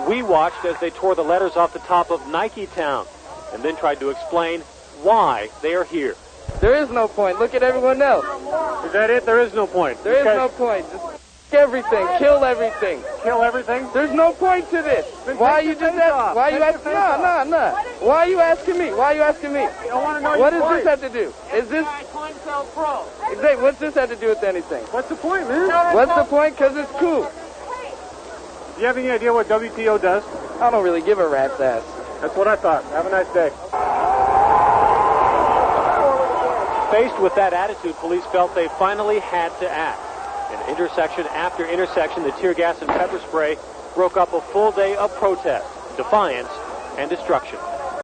We watched as they tore the letters off the top of Nike Town and then tried to explain why they are here. There is no point. Look at everyone else. Is that it? There is no point. There is no point. Just everything. Kill everything. Kill everything? There's no point to this. Why are you just asking? Why are you asking? No. Why are you asking me? Why are you asking me? I want to know what does this have to do? Is this... Pro. Exactly. What's this have to do with anything? What's the point, man? What's the point? Because it's cool. Do you have any idea what WTO does? I don't really give a rat's ass. That's what I thought. Have a nice day. Faced with that attitude, police felt they finally had to act. And intersection after intersection, the tear gas and pepper spray broke up a full day of protest, defiance, and destruction.